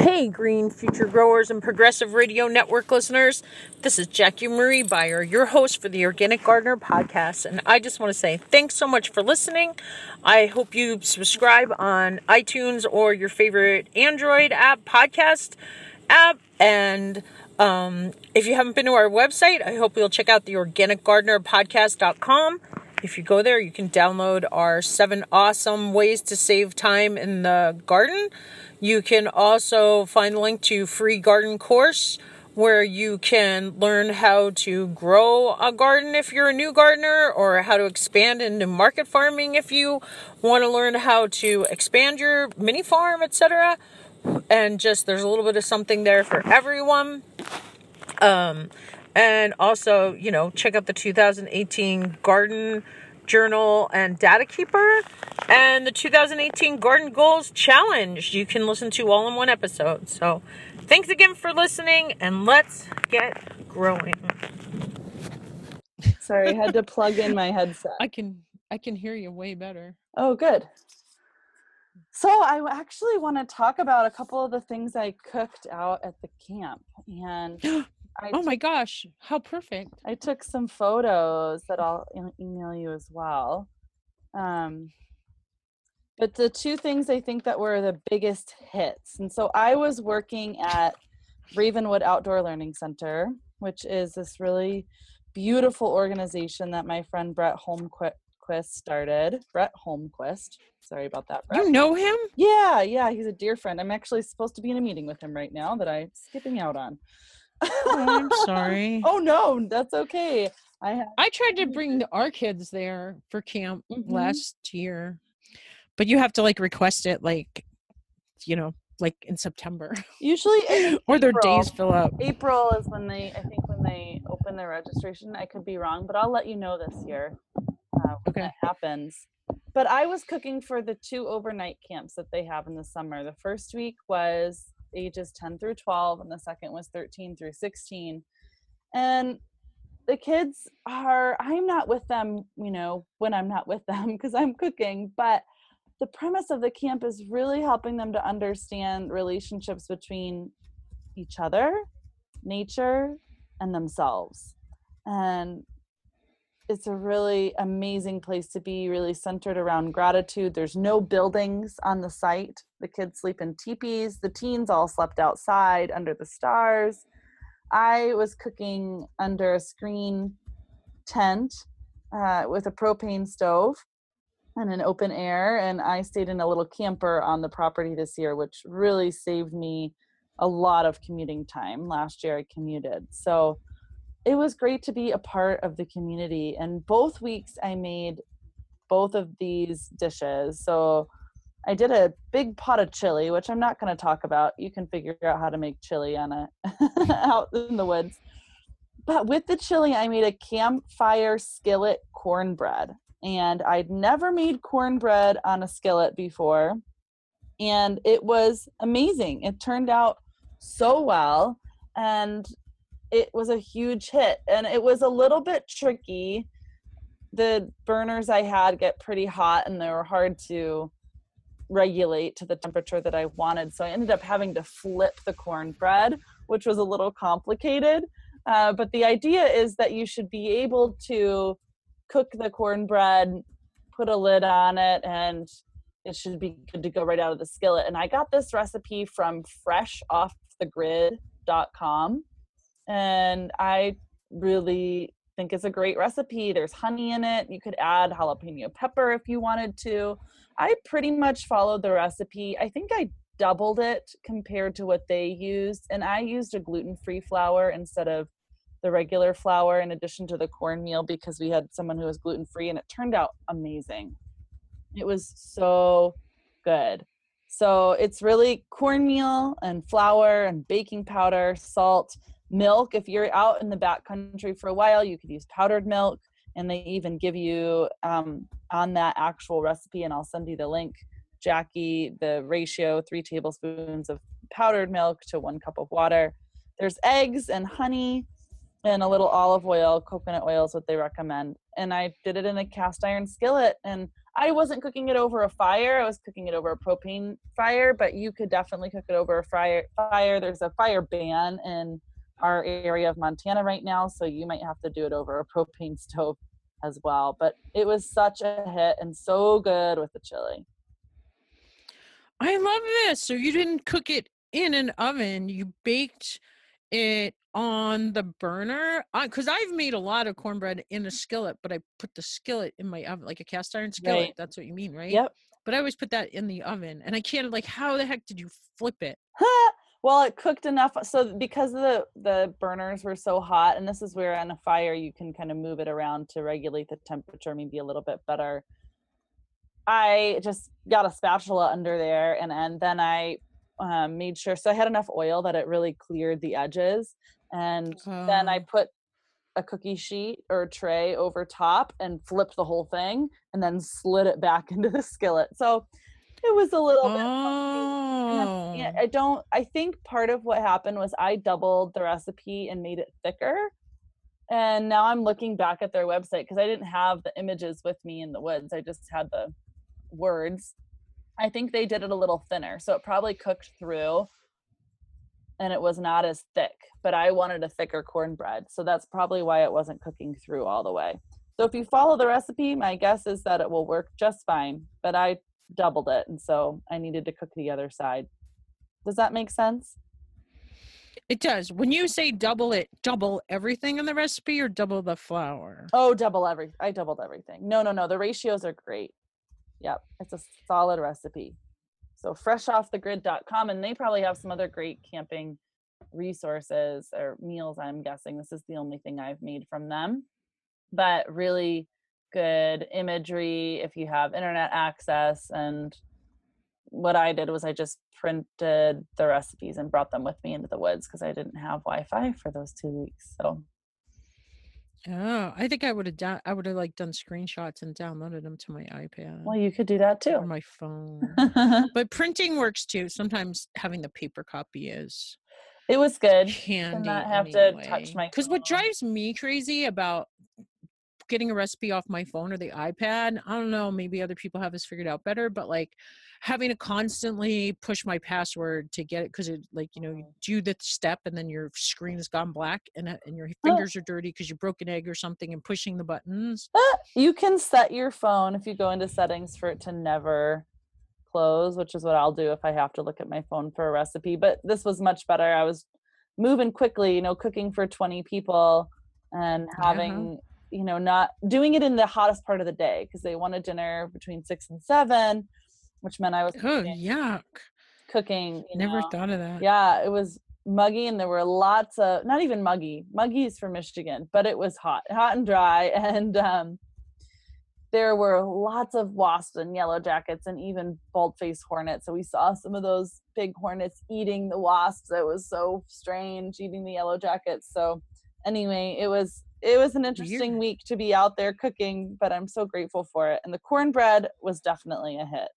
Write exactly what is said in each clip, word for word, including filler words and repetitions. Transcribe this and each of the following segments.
Hey, Green Future Growers and Progressive Radio Network listeners. This is Jackie Marie Beyer, your host for the Organic Gardener podcast. And I just want to say thanks so much for listening. I hope you subscribe on iTunes or your favorite Android app, podcast app. And um, if you haven't been to our website, I hope you'll check out the organic gardener podcast dot com. If you go there, you can download our seven awesome ways to save time in the garden. You can also find a link to free garden course where you can learn how to grow a garden if you're a new gardener, or how to expand into market farming if you want to learn how to expand your mini farm, et cetera. And just there's a little bit of something there for everyone. Um, and also, you know, check out the two thousand eighteen Garden Journal and Data Keeper and the two thousand eighteen Garden Goals Challenge. You can listen to all in one episode. So thanks again for listening, and let's get growing. Sorry, I had to plug in my headset. I can I can hear you way better. Oh, good. So I actually want to talk about a couple of the things I cooked out at the camp. And I oh my took, gosh, how perfect. I took some photos that I'll email you as well. Um, but the two things I think that were the biggest hits. And so I was working at Ravenwood Outdoor Learning Center, which is this really beautiful organization that my friend Brett Holmquist started. Brett Holmquist. Sorry about that, Brett. You know him? Yeah, yeah. He's a dear friend. I'm actually supposed to be in a meeting with him right now that I'm skipping out on. Oh, I'm sorry. Oh, no, that's okay. I have- I tried to bring the, our kids there for camp mm-hmm. last year, but you have to like request it, like, you know, like in September. Usually, or their April. days fill up. April is when they, I think, when they open their registration. I could be wrong, but I'll let you know this year uh, when okay. that happens. But I was cooking for the two overnight camps that they have in the summer. The first week was ages ten through twelve, and the second was thirteen through sixteen. And the kids are, I'm not with them, you know, when I'm not with them because I'm cooking, but the premise of the camp is really helping them to understand relationships between each other, nature, and themselves. And it's a really amazing place to be, really centered around gratitude. There's no buildings on the site. The kids sleep in teepees. The teens all slept outside under the stars. I was cooking under a screen tent uh, with a propane stove and an open air. And I stayed in a little camper on the property this year, which really saved me a lot of commuting time. Last year I commuted. So it was great to be a part of the community. And both weeks I made both of these dishes. So I did a big pot of chili, which I'm not going to talk about. You can figure out how to make chili on a out in the woods. But with the chili, I made a campfire skillet cornbread. And I'd never made cornbread on a skillet before. And it was amazing. It turned out so well. And it was a huge hit, and it was a little bit tricky. The burners I had get pretty hot, and they were hard to regulate to the temperature that I wanted. So I ended up having to flip the cornbread, which was a little complicated. Uh, but the idea is that you should be able to cook the cornbread, put a lid on it, and it should be good to go right out of the skillet. And I got this recipe from fresh off the grid dot com. And I really think it's a great recipe. There's honey in it. You could add jalapeno pepper if you wanted to. I pretty much followed the recipe. I think I doubled it compared to what they used. And I used a gluten-free flour instead of the regular flour in addition to the cornmeal because we had someone who was gluten-free, and it turned out amazing. It was so good. So it's really cornmeal and flour and baking powder, salt, milk. If you're out in the backcountry for a while, you could use powdered milk, and they even give you um, on that actual recipe, and I'll send you the link, Jackie, the ratio, three tablespoons of powdered milk to one cup of water. There's eggs and honey and a little olive oil. Coconut oil is what they recommend. And I did it in a cast iron skillet, and I wasn't cooking it over a fire. I was cooking it over a propane fire, but you could definitely cook it over a fire. Fire. There's a fire ban in our area of Montana right now, so you might have to do it over a propane stove as well. But it was such a hit and so good with the chili. I love this. So you didn't cook it in an oven. You baked it on the burner. Because I've made a lot of cornbread in a skillet, but I put the skillet in my oven, like a cast iron skillet. Right. That's what you mean, right? Yep. But I always put that in the oven. And I can't, like, how the heck did you flip it? Well, it cooked enough. So because the, the burners were so hot, and this is where on a fire you can kind of move it around to regulate the temperature maybe a little bit better. I just got a spatula under there, and, and then I um, made sure. So I had enough oil that it really cleared the edges. And Oh. then I put a cookie sheet or a tray over top and flipped the whole thing and then slid it back into the skillet. So it was a little bit oh. funky. Yeah, I don't, I think part of what happened was I doubled the recipe and made it thicker. And now I'm looking back at their website because I didn't have the images with me in the woods. I just had the words. I think they did it a little thinner, so it probably cooked through and it was not as thick, but I wanted a thicker cornbread, so that's probably why it wasn't cooking through all the way. So if you follow the recipe, my guess is that it will work just fine, but I doubled it, and so I needed to cook the other side. Does that make sense? It does. When you say double it, double everything in the recipe or double the flour? Oh, double every. I doubled everything. No, no, no. The ratios are great. Yep. It's a solid recipe. So fresh off the grid dot com, and they probably have some other great camping resources or meals, I'm guessing. This is the only thing I've made from them. But really good imagery if you have internet access. And what I did was I just printed the recipes and brought them with me into the woods because I didn't have Wi-Fi for those two weeks. So oh, I think I would have done I would have like done screenshots and downloaded them to my iPad. Well, you could do that too. Or my phone. But printing works too. Sometimes having the paper copy is it was good. handy. To not have anyway. to touch my Because what drives me crazy about getting a recipe off my phone or the iPad, I don't know, maybe other people have this figured out better, but like having to constantly push my password to get it, because it like, you know, you do the step and then your screen has gone black and, and your fingers are dirty because you broke an egg or something and pushing the buttons. You can set your phone if you go into settings for it to never close, which is what I'll do if I have to look at my phone for a recipe. But this was much better. I was moving quickly, you know, cooking for twenty people and having, yeah. you know, not doing it in the hottest part of the day because they wanted dinner between six and seven, which meant I was oh cooking, yuck cooking. You Never know. thought of that. Yeah, it was muggy, and there were lots of, not even muggy. Muggy is from Michigan, but it was hot, hot and dry, and um, there were lots of wasps and yellow jackets and even bald-faced hornets. So we saw some of those big hornets eating the wasps. It was so strange, eating the yellow jackets. So anyway, it was it was an interesting Weird. week to be out there cooking, but I'm so grateful for it. And the cornbread was definitely a hit.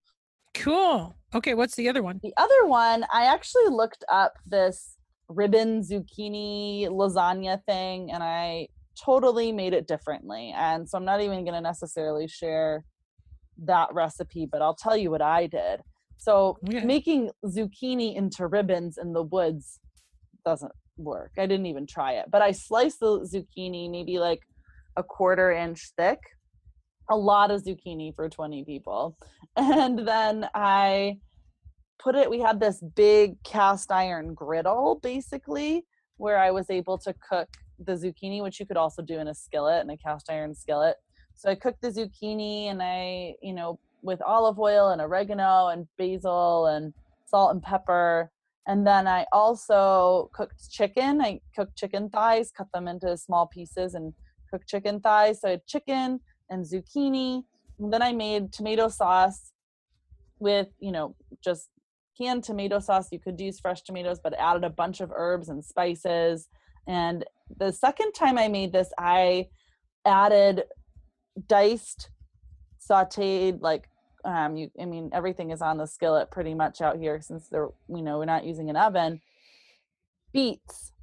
Cool. Okay, what's the other one? The other one, I actually looked up this ribbon zucchini lasagna thing, and I totally made it differently. And so I'm not even going to necessarily share that recipe, but I'll tell you what I did. So yeah. making zucchini into ribbons in the woods doesn't work. I didn't even try it, but I sliced the zucchini maybe like a quarter inch thick, a lot of zucchini for twenty people. And then I put it, we had this big cast iron griddle basically, where I was able to cook the zucchini, which you could also do in a skillet, in a cast iron skillet. So I cooked the zucchini, and I, you know, with olive oil and oregano and basil and salt and pepper. And then I also cooked chicken. I cooked chicken thighs, cut them into small pieces and cooked chicken thighs. So I had chicken and zucchini. And then I made tomato sauce with, you know, just canned tomato sauce. You could use fresh tomatoes, but added a bunch of herbs and spices. And the second time I made this, I added diced, sauteed, like, um, you, I mean, everything is on the skillet pretty much out here since they're, you know, we're not using an oven. Beets,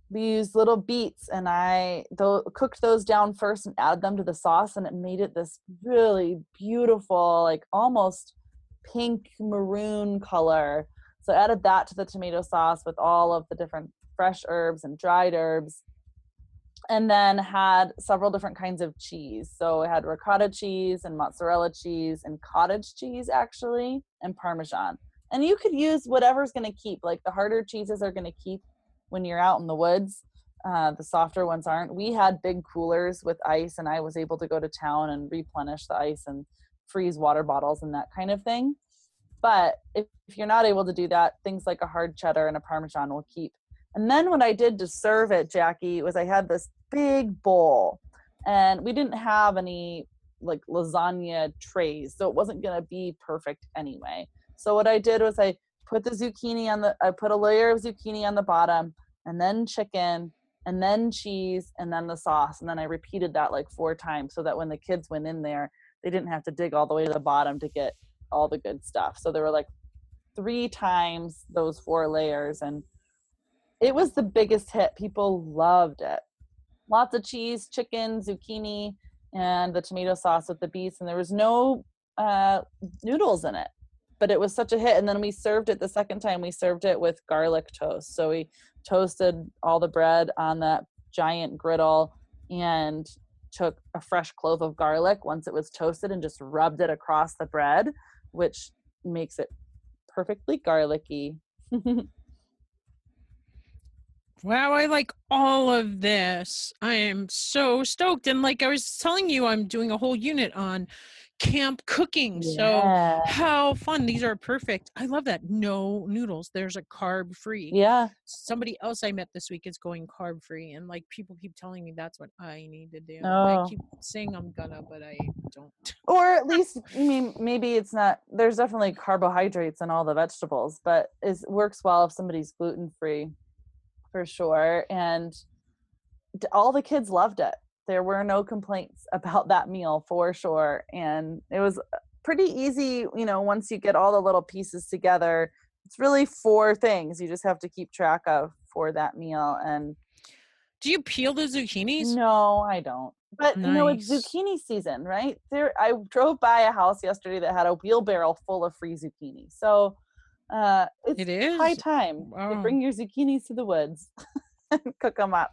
we used little beets, and I th- cooked those down first and added them to the sauce, and it made it this really beautiful, like almost pink maroon color. So I added that to the tomato sauce with all of the different fresh herbs and dried herbs, and then had several different kinds of cheese. So I had ricotta cheese and mozzarella cheese and cottage cheese, actually, and Parmesan. And you could use whatever's going to keep. Like the harder cheeses are going to keep when you're out in the woods. Uh, the softer ones aren't. We had big coolers with ice, and I was able to go to town and replenish the ice and freeze water bottles and that kind of thing. But if, if you're not able to do that, things like a hard cheddar and a Parmesan will keep. And then what I did to serve it, Jackie, was I had this big bowl, and we didn't have any like lasagna trays, so it wasn't going to be perfect anyway. So what I did was I put the zucchini on the, I put a layer of zucchini on the bottom, and then chicken, and then cheese, and then the sauce. And then I repeated that like four times so that when the kids went in there, they didn't have to dig all the way to the bottom to get all the good stuff. So there were like three times those four layers, and it was the biggest hit. People loved it. Lots of cheese, chicken, zucchini, and the tomato sauce with the beets. And there was no uh, noodles in it, but it was such a hit. And then we served it the second time. We served it with garlic toast. So we toasted all the bread on that giant griddle and took a fresh clove of garlic once it was toasted and just rubbed it across the bread, which makes it perfectly garlicky. Wow, I like all of this. I am so stoked. And like I was telling you, I'm doing a whole unit on camp cooking. Yeah. So how fun. These are perfect. I love that. No noodles. There's a carb free. Yeah. Somebody else I met this week is going carb free. And like people keep telling me that's what I need to do. Oh. I keep saying I'm gonna, but I don't. Or at least, I mean, maybe it's not, there's definitely carbohydrates in all the vegetables, but it works well if somebody's gluten free. For sure. And all the kids loved it. There were no complaints about that meal for sure. And it was pretty easy, you know, once you get all the little pieces together. It's really four things you just have to keep track of for that meal. And do you peel the zucchinis? No, I don't. But nice. You know, it's zucchini season, right? There, I drove by a house yesterday that had a wheelbarrow full of free zucchini. So uh, it's it is high time wow. to bring your zucchinis to the woods and cook them up.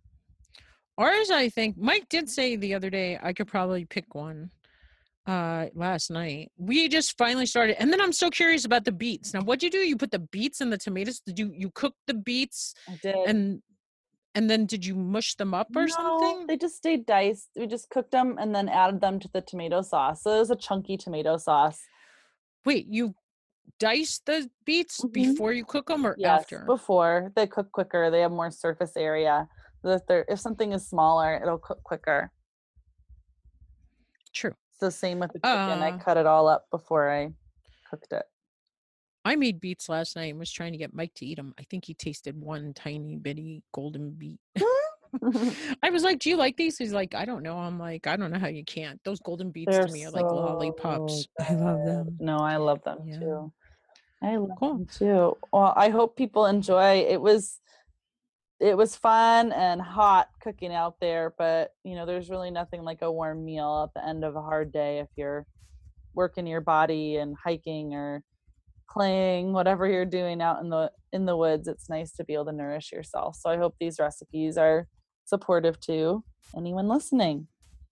Ours, I think, Mike did say the other day I could probably pick one uh, last night. We just finally started. And then I'm so curious about the beets. Now, what'd you do? You put the beets and the tomatoes? Did you, you cook the beets? I did. And and then did you mush them up or no, something? They just stayed diced. We just cooked them and then added them to the tomato sauce. So it was a chunky tomato sauce. Wait, you dice the beets mm-hmm. before you cook them or yes, after? Before. They cook quicker. They have more surface area. If, if something is smaller, it'll cook quicker. True. It's the same with the chicken. Uh, I cut it all up before I cooked it. I made beets last night and was trying to get Mike to eat them. I think he tasted one tiny bitty golden beet. I was like, do you like these? He's like, I don't know. I'm like, I don't know how you can't. Those golden beets They're to me are so like lollipops. good. I love them. No, I love them yeah. too. I love cool. them too. Well, I hope people enjoy. It was it was fun and hot cooking out there, but you know, there's really nothing like a warm meal at the end of a hard day if you're working your body and hiking or playing, whatever you're doing out in the in the woods. It's nice to be able to nourish yourself. So I hope these recipes are supportive to anyone listening.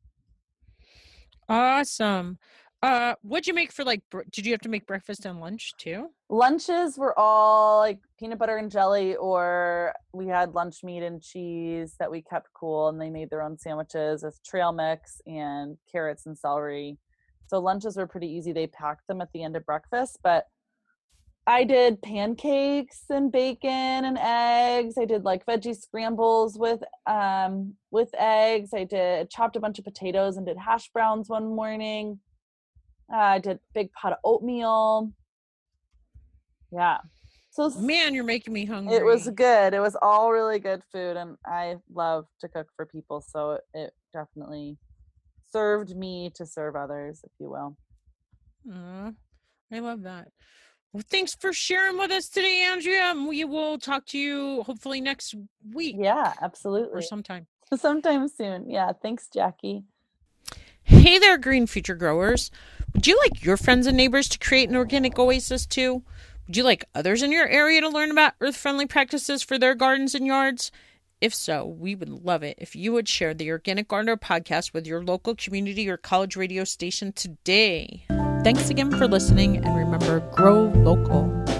Awesome. Uh, what'd you make for like, did you have to make breakfast and lunch too? Lunches were all like peanut butter and jelly, or we had lunch meat and cheese that we kept cool, and they made their own sandwiches with trail mix and carrots and celery. So lunches were pretty easy. They packed them at the end of breakfast, but I did pancakes and bacon and eggs. I did like veggie scrambles with um with eggs. I did chopped a bunch of potatoes and did hash browns one morning. Uh, I did big pot of oatmeal. Yeah. So man, you're making me hungry. It was good. It was all really good food, and I love to cook for people, so it, it definitely served me to serve others, if you will. Aww, I love that. Well, thanks for sharing with us today, Andrea. We will talk to you hopefully next week. Yeah, absolutely. Or sometime. Sometime soon. Yeah. Thanks, Jackie. Hey there, green future growers. Would you like your friends and neighbors to create an organic oasis too? Would you like others in your area to learn about earth-friendly practices for their gardens and yards? If so, we would love it if you would share the Organic Gardener podcast with your local community or college radio station today. Thanks again for listening, and remember, grow local.